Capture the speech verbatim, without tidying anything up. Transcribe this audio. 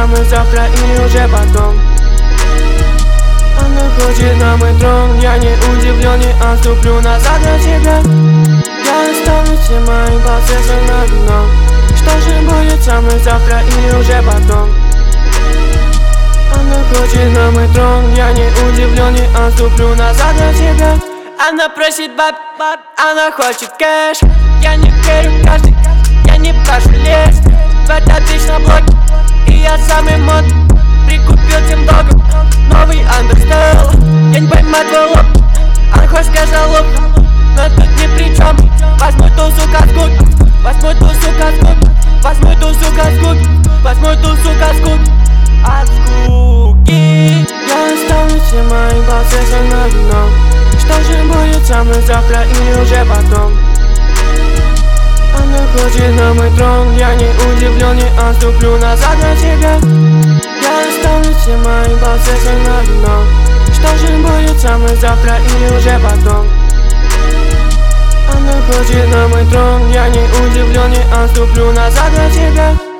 мы завтра или уже потом. Она хочет на мой трон, я не удивлен, не отступлю назад от тебя. Я оставлю все мои процессы на дно. Что же будет со мной завтра или уже потом? Она хочет на мой трон, я не удивлен, не отступлю назад от тебя. Она просит баб, баб, она хочет кэш. Я не верю в каждый, я не прошу лезть в этот вечно блок. И я самый мод, прикупил тем догом новый андерстайл. Я не поймаю твой лоб, она хочет кэшалоп, но тут ни при чем. Возьму ту сука с гуд, возьму ту сука с гуд, возьму ту сука с гуд, возьму ту сука с гуд. От скуки я оставлю все мои процессы на дно. Что же будет со мной завтра или уже потом? Она хочет на мой трон, я не удивлен, не отступлю назад от тебя. Я оставлю все мои процессы на дно. Что же будет со мной завтра или уже потом? Она хочет на мой трон, я не удивлен, не отступлю назад от тебя.